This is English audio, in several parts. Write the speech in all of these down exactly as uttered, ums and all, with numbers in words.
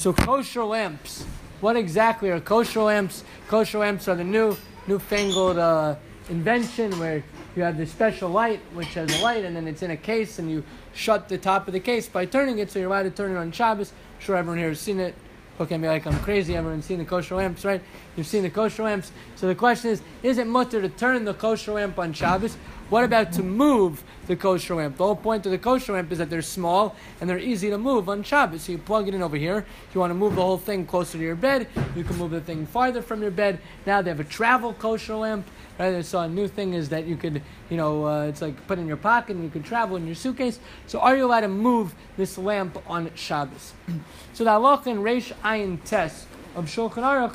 So kosher lamps. What exactly are kosher lamps? Kosher lamps are the new, newfangled uh, invention where you have this special light, which has a light, and then it's in a case, and you shut the top of the case by turning it, so you're allowed to turn it on Shabbos. I'm sure everyone here has seen it. Look at me like I'm crazy. Everyone's seen the kosher lamps, right? You've seen the kosher lamps. So the question is, is it mutter to turn the kosher lamp on Shabbos? What about to move the kosher lamp? The whole point of the kosher lamp is that they're small and they're easy to move on Shabbos. So you plug it in over here. If you want to move the whole thing closer to your bed, you can move the thing farther from your bed. Now they have a travel kosher lamp. Right? So a new thing is that you could, you know, uh, it's like put in your pocket and you can travel in your suitcase. So are you allowed to move this lamp on Shabbos? So the halacha in Reish Ayin Tes of Shulchan Aruch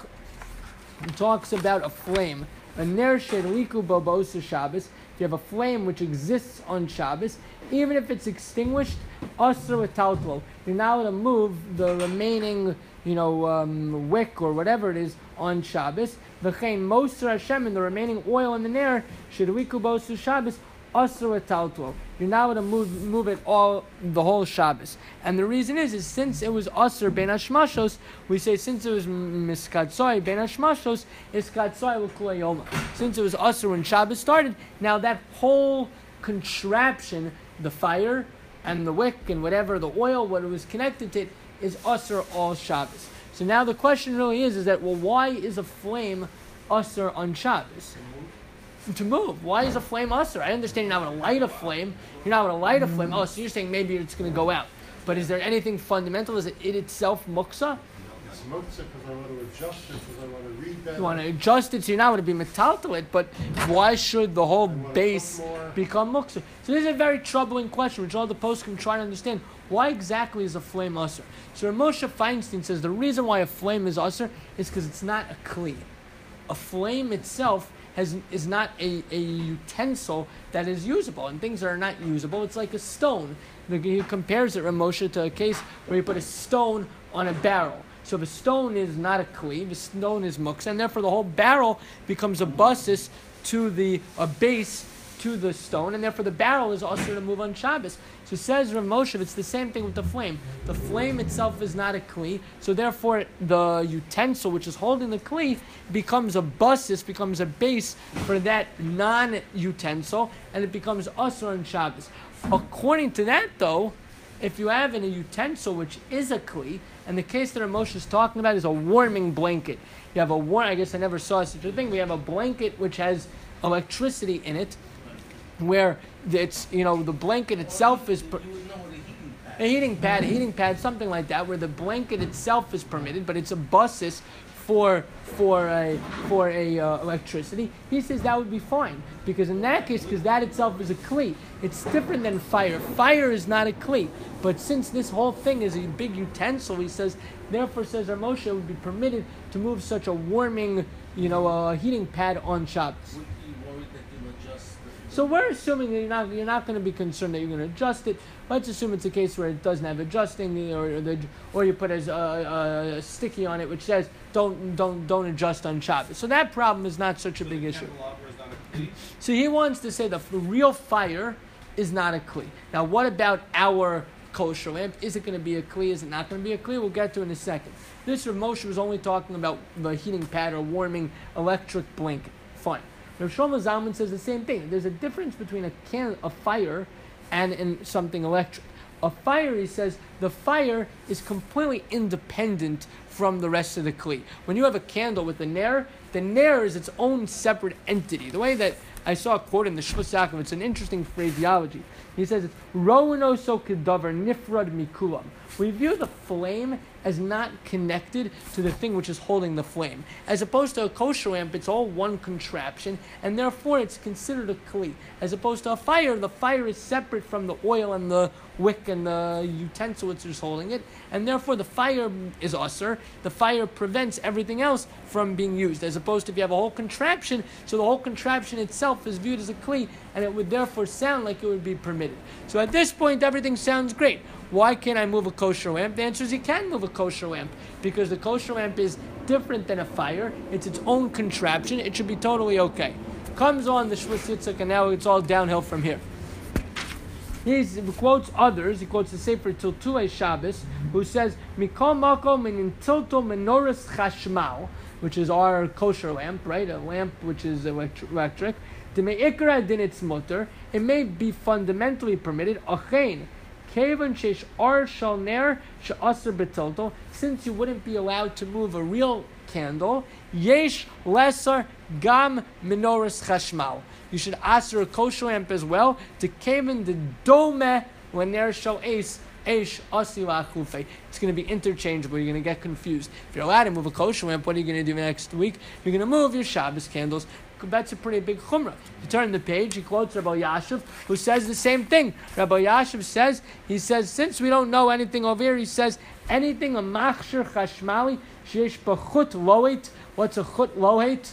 talks about a flame. A ner shedliku bo b'oseh Shabbos. If you have a flame which exists on Shabbos, even if it's extinguished, asr v'taltlo. You're now allowed to move the remaining, you know, um, wick or whatever it is on Shabbos. V'chein moser Hashem, and the remaining oil in the ner shedliku bo b'oseh Shabbos, asr v'taltlo. You're now allowed to move move it all the whole Shabbos. And the reason is, is since it was asr ben hashmashos, we say since it was miskatzoi ben hashmashos, iskatzoi l'kulei yoma. Since it was asr when Shabbos started, now that whole contraption, the fire and the wick and whatever, the oil, what it was connected to, it, is asr all Shabbos. So now the question really is, is that, well, why is a flame asr on Shabbos? To move. Why is a flame usher? I understand you're not going to light a flame. You're not going to light a flame. Oh, so you're saying maybe it's going to go out. But is there anything fundamental? Is it it itself muksa? It's muksa because I want to adjust it, because I want to read that. You want to adjust it so you're not going to be metal to it, but why should the whole base become muksa? So this is a very troubling question, which all the posts can try to understand. Why exactly is a flame usher? So Moshe Feinstein says the reason why a flame is usher is because it's not a kli. A flame itself Has, is not a, a utensil that is usable, and things that are not usable, it's like a stone. He compares it, Ramosha, to a case where you put a stone on a barrel. So the stone is not a kli, the stone is muksa, and therefore the whole barrel becomes a basis to the a base to the stone, and therefore the barrel is also to move on Shabbos. So says Rav Moshe, it's the same thing with the flame. The flame itself is not a kli, so therefore the utensil which is holding the kli becomes a basis, becomes a base for that non-utensil, and it becomes asur on Shabbos. According to that, though, if you have a utensil which is a kli, and the case that Rav Moshe is talking about is a warming blanket. You have a warm. I guess I never saw such a thing. We have a blanket which has electricity in it, where it's, you know, the blanket itself is per- a heating pad, a heating pad, something like that, where the blanket itself is permitted, but it's a basis for for a for a uh, electricity. He says that would be fine, because in that case, because that itself is a kli, it's different than fire. Fire is not a kli, but since this whole thing is a big utensil, he says, therefore says Rav Moshe, it would be permitted to move such a warming, you know, a uh, heating pad on Shabbos. So we're assuming that you're not you're not going to be concerned that you're going to adjust it. Let's assume it's a case where it doesn't have adjusting, or the, or you put a, a, a sticky on it which says don't don't don't adjust on Shabbos. So that problem is not such a big issue. So he wants to say the real fire is not a kli. Now, what about our kosher lamp? Is it going to be a kli? Is it not going to be a kli? We'll get to in a second. This Rav Moshe was only talking about the heating pad or warming electric blanket. Fine. Rav Shlomo Zalman says the same thing. There's a difference between a can, a fire, and in something electric. A fire, he says, the fire is completely independent from the rest of the kli. When you have a candle with a ner, the ner is its own separate entity. The way that I saw a quote in the Shvus Yaakov, it's an interesting phraseology. He says, it's Ro'eno so kedavar nifrad mikulam. We view the flame as not connected to the thing which is holding the flame. As opposed to a kosher lamp, it's all one contraption, and therefore it's considered a kli. As opposed to a fire, the fire is separate from the oil and the wick and the utensil which is holding it, and therefore the fire is usher. The fire prevents everything else from being used. As opposed to if you have a whole contraption, so the whole contraption itself is viewed as a kli, and it would therefore sound like it would be permitted. So at this point, everything sounds great. Why can't I move a kosher lamp? The answer is you can move a kosher lamp, because the kosher lamp is different than a fire. It's its own contraption. It should be totally okay. Comes on the Shvus Yitzchak, and now it's all downhill from here. He quotes others. He quotes the Sefer Tiltulei Shabbos, who says, Mikol makom min tiltul menorahs chashmal, which is our kosher lamp, right? A lamp which is electric. It may be fundamentally permitted. Since you wouldn't be allowed to move a real candle, yesh lesser gam menorahs chashmal. You should aser a kosher lamp as well to kaven the dome when there shall ace. It's going to be interchangeable. You're going to get confused. If you're allowed to move a kosher lamp, what are you going to do next week? You're going to move your Shabbos candles. That's a pretty big chumrah. You turn the page, he quotes Rabbi Yashiv, who says the same thing. Rabbi Yashiv says, he says, since we don't know anything over here, he says, anything a machshir chashmali, sheyesh b'chut lohet. What's a chut lohet?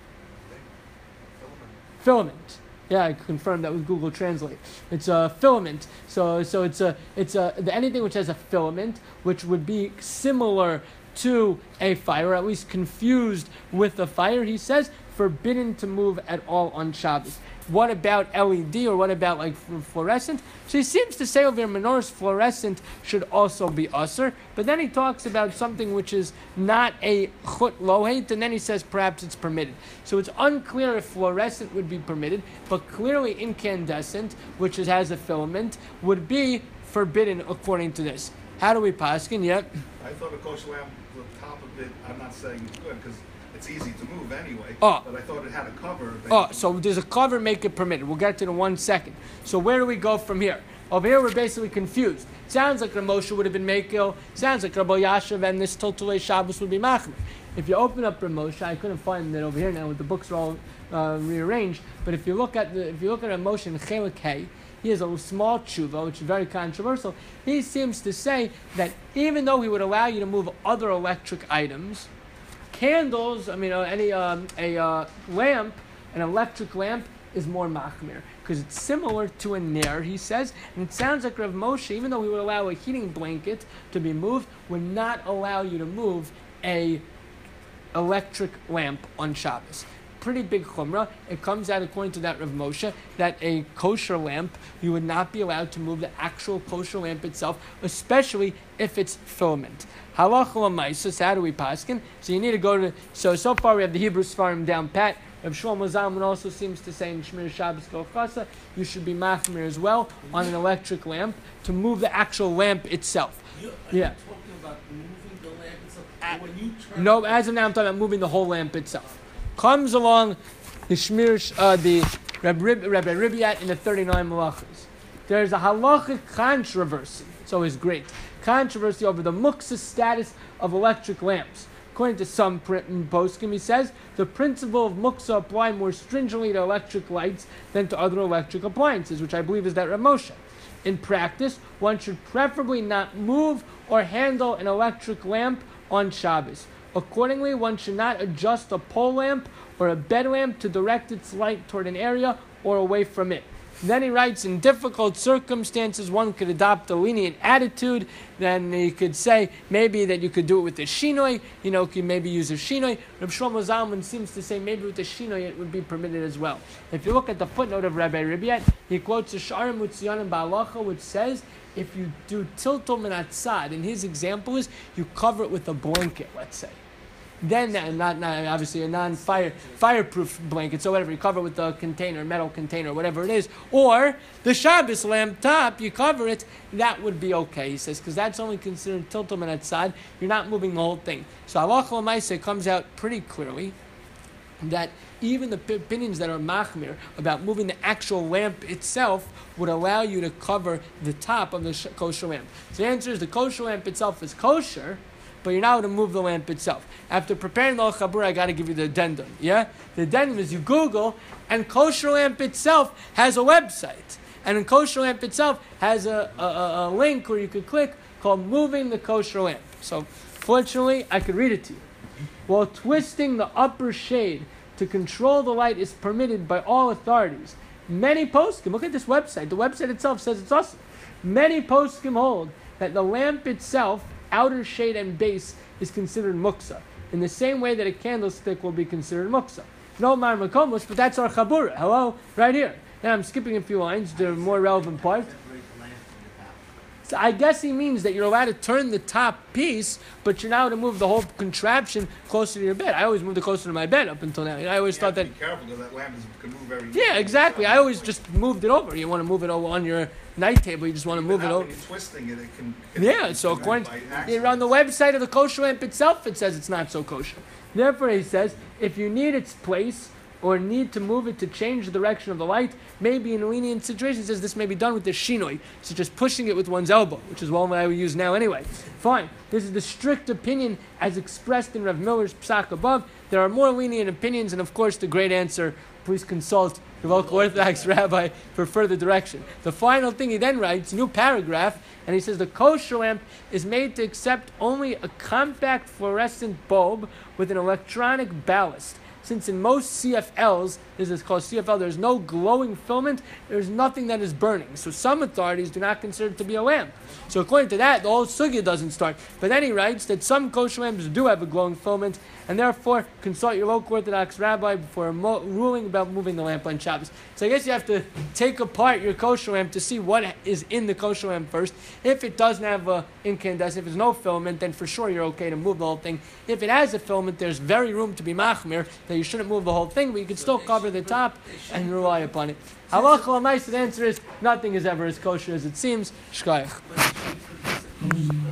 Filament. Yeah, I confirmed that with Google Translate. It's a filament. So, so it's a, it's a anything which has a filament, which would be similar to a fire, or at least confused with a fire. He says forbidden to move at all on Shabbos. What about L E D, or what about like fluorescent? So he seems to say over here, menorahs fluorescent should also be usher. But then he talks about something which is not a chut lohet, and then he says perhaps it's permitted. So it's unclear if fluorescent would be permitted, but clearly incandescent, which is, has a filament, would be forbidden according to this. How do we paskin? Yep. I thought a kosher lamp, the top of it, I'm not saying it's good because it's easy to move anyway, oh. but I thought it had a cover. Oh, so there's a cover, make it permitted. We'll get to it in one second. So where do we go from here? Over here we're basically confused. Sounds like Ramosha would have been Mekil. Sounds like Rabbi Yashiv and this Tiltulei Shabbos would be Machmer. If you open up Ramosha, I couldn't find it over here now. The books are all uh, rearranged. But if you look at the, if you look at Ramosha in Chelik Hay, he has a small tshuva, which is very controversial. He seems to say that even though he would allow you to move other electric items, candles, I mean, uh, any um, a uh, lamp, an electric lamp, is more machmir because it's similar to a ner. He says, and it sounds like Rav Moshe, even though he would allow a heating blanket to be moved, would not allow you to move a electric lamp on Shabbos. Pretty big chumrah. It comes out, according to that Rav Moshe, that a kosher lamp, you would not be allowed to move the actual kosher lamp itself, especially if it's filament. Halacha l'maisa, so how do we paskin? So you need to go to, so so far we have the Hebrew Sfarim down pat. Rav Shlomo Zalman also seems to say in Shmir Shabbos Kol Chasa, you should be machmir as well on an electric lamp to move the actual lamp itself. You, are yeah. you talking about moving the lamp itself? Uh, when you turn no, as of now I'm talking about moving the whole lamp itself. Comes along the Shmir, uh, the Rabbi Ribiat in the thirty-nine Malachas. There's a halachic controversy. It's always great. Controversy over the muksa status of electric lamps. According to some poskim, he says the principle of muksa apply more stringently to electric lights than to other electric appliances, which I believe is that Rav Moshe. In practice, one should preferably not move or handle an electric lamp on Shabbos. Accordingly, one should not adjust a pole lamp or a bed lamp to direct its light toward an area or away from it. Then he writes, in difficult circumstances, one could adopt a lenient attitude. Then he could say maybe that you could do it with the shinoi, you know, could maybe use a shinoi. Rav Shlomo Zalman seems to say maybe with the shinoi it would be permitted as well. If you look at the footnote of Rabbi Ribiat, he quotes the Sha'arim Mutziyanim Ba'alacha, which says if you do tiltul min atzad, and his example is you cover it with a blanket, let's say. Then, uh, not, not obviously a non-fire fireproof blanket, so whatever, you cover it with a container, metal container, whatever it is, or the Shabbos lamp top, you cover it, that would be okay, he says, because that's only considered tiltul min atzad, you're not moving the whole thing. So halacha l'maaseh comes out pretty clearly that even the opinions that are machmir about moving the actual lamp itself would allow you to cover the top of the sh- kosher lamp. So the answer is the kosher lamp itself is kosher, but you're not able to move the lamp itself. After preparing the chabur, I got to give you the addendum. Yeah, the addendum is you Google, and kosher lamp itself has a website, and in kosher lamp itself has a, a, a link where you could click called "Moving the Kosher Lamp." So, fortunately, I could read it to you. While twisting the upper shade to control the light is permitted by all authorities, many poskim, look at this website. The website itself says it's awesome. Many poskim hold that the lamp itself, outer shade and base, is considered muksa, in the same way that a candlestick will be considered muksa. No mar makomos, but that's our chabura. Hello, right here. Now I'm skipping a few lines, the more relevant part. So I guess he means that you're allowed to turn the top piece, but you're not allowed to move the whole contraption closer to your bed. I always moved it closer to my bed up until now. I always You thought have that. to be careful because that lamp is, can move very Yeah, exactly. I always just moved it over. You want to move it over on your night table. You just want to move it Even over. when you're twisting it, it can. can Yeah, it so can according by to, accident. on the website of the kosher lamp itself, it says it's not so kosher. Therefore, he says, if you need its place or need to move it to change the direction of the light, maybe in a lenient situation, he says this may be done with the shinoi, so just pushing it with one's elbow, which is one I would use now anyway. Fine. This is the strict opinion as expressed in Rav Miller's psak above. There are more lenient opinions, and of course, the great answer, please consult the local Orthodox rabbi for further direction. The final thing he then writes, new paragraph, and he says the kosher lamp is made to accept only a compact fluorescent bulb with an electronic ballast. Since in most C F Ls, this is called C F L, there's no glowing filament, there's nothing that is burning. So some authorities do not consider it to be a lamp. So according to that, the whole sugya doesn't start. But then he writes that some kosher lamps do have a glowing filament, and therefore consult your local Orthodox rabbi before mo- ruling about moving the lamp on Shabbos. So I guess you have to take apart your kosher lamp to see what is in the kosher lamp first. If it doesn't have a incandescent, if there's no filament, then for sure you're okay to move the whole thing. If it has a filament, there's very room to be machmir, that you shouldn't move the whole thing, but you can still cover the top and rely upon it. Halacha l'maisa, the answer is nothing is ever as kosher as it seems. Shkayach.